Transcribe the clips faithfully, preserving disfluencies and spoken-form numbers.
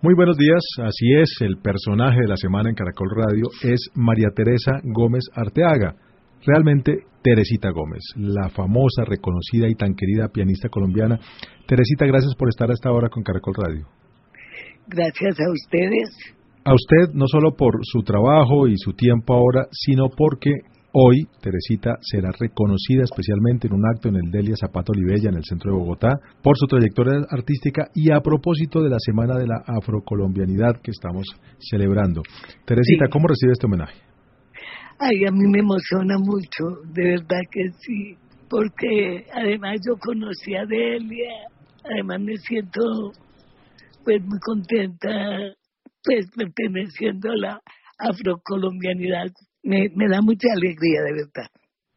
Muy buenos días, así es, el personaje de la semana en Caracol Radio es María Teresa Gómez Arteaga, realmente Teresita Gómez, la famosa, reconocida y tan querida pianista colombiana. Teresita, gracias por estar a esta hora con Caracol Radio. Gracias a ustedes. A usted, no solo por su trabajo y su tiempo ahora, sino porque hoy Teresita será reconocida especialmente en un acto en el Delia Zapata Olivella, en el centro de Bogotá, por su trayectoria artística y a propósito de la Semana de la Afrocolombianidad que estamos celebrando. Teresita, sí. ¿Cómo recibe este homenaje? Ay, a mí me emociona mucho, de verdad que sí, porque además yo conocí a Delia, además me siento pues muy contenta, pues perteneciendo a la afrocolombianidad. Me, me da mucha alegría, de verdad.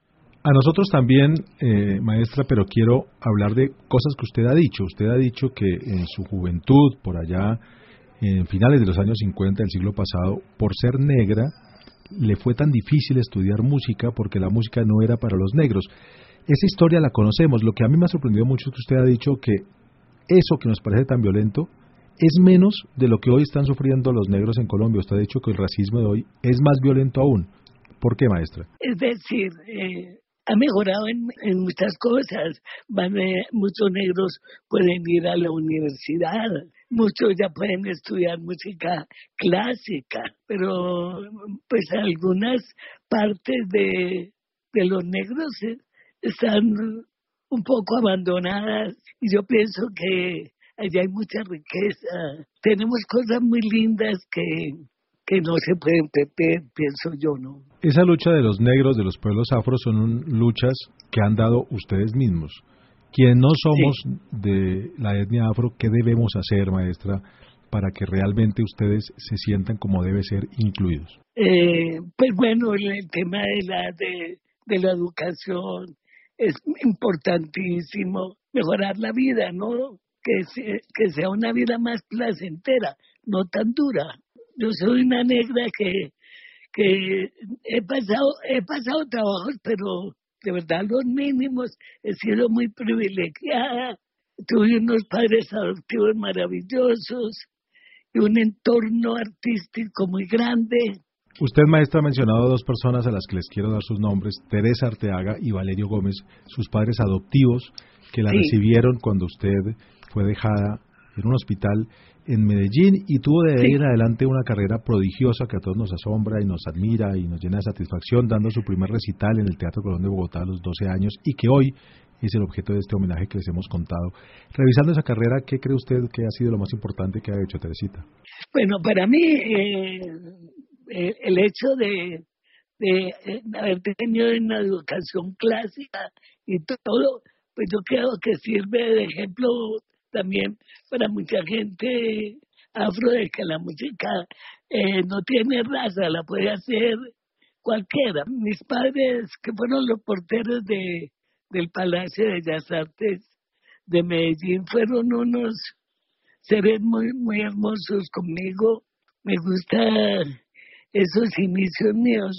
A nosotros también, eh, maestra, pero quiero hablar de cosas que usted ha dicho. Usted ha dicho que en su juventud, por allá, en finales de los años cincuenta del siglo pasado, por ser negra, le fue tan difícil estudiar música porque la música no era para los negros. Esa historia la conocemos. Lo que a mí me ha sorprendido mucho es que usted ha dicho que eso que nos parece tan violento es menos de lo que hoy están sufriendo los negros en Colombia. Usted ha dicho que el racismo de hoy es más violento aún. ¿Por qué, maestra? Es decir, eh, ha mejorado en, en muchas cosas. Van, eh, muchos negros pueden ir a la universidad, muchos ya pueden estudiar música clásica, pero pues algunas partes de, de los negros eh, están un poco abandonadas y yo pienso que allá hay mucha riqueza. Tenemos cosas muy lindas que... que no se pueden perder, pienso yo, ¿no? Esa lucha de los negros, de los pueblos afros, son un, luchas que han dado ustedes mismos. Quienes no somos sí. de la etnia afro, ¿qué debemos hacer, maestra, para que realmente ustedes se sientan como debe ser incluidos? Eh, pues bueno, el tema de la, de, de la educación es importantísimo. Mejorar la vida, ¿no? Que, se, que sea una vida más placentera, no tan dura. Yo soy una negra que, que he pasado, he pasado trabajos, pero de verdad los mínimos. He sido muy privilegiada. Tuve unos padres adoptivos maravillosos y un entorno artístico muy grande. Usted, maestra, ha mencionado a dos personas a las que les quiero dar sus nombres, Teresa Arteaga y Valerio Gómez, sus padres adoptivos que la sí. recibieron cuando usted fue dejada en un hospital en Medellín y tuvo de ahí sí. en adelante una carrera prodigiosa que a todos nos asombra y nos admira y nos llena de satisfacción, dando su primer recital en el Teatro Colón de Bogotá a los doce años y que hoy es el objeto de este homenaje que les hemos contado. Revisando esa carrera, ¿qué cree usted que ha sido lo más importante que ha hecho, Teresita? Bueno, para mí eh, eh, el hecho de, de, de haber tenido una educación clásica y todo, pues yo creo que sirve de ejemplo también para mucha gente afro, de que la música eh, no tiene raza, la puede hacer cualquiera. Mis padres, que fueron los porteros de del Palacio de Bellas Artes de Medellín, fueron unos seres muy, muy hermosos conmigo. Me gustan esos inicios míos,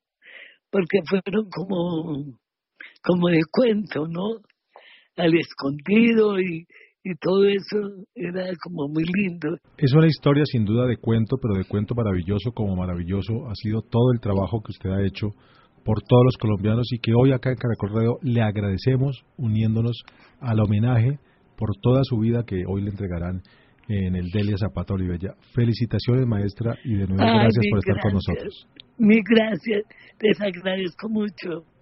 porque fueron como, como de cuento, ¿no? Al escondido y Y todo eso era como muy lindo. Es una historia sin duda de cuento, pero de cuento maravilloso, como maravilloso ha sido todo el trabajo que usted ha hecho por todos los colombianos y que hoy acá en Caracol Radio le agradecemos uniéndonos al homenaje por toda su vida que hoy le entregarán en el Delia Zapata Olivella. Felicitaciones, maestra, y de nuevo Ay, gracias por estar gracias. con nosotros. Mil gracias, les agradezco mucho.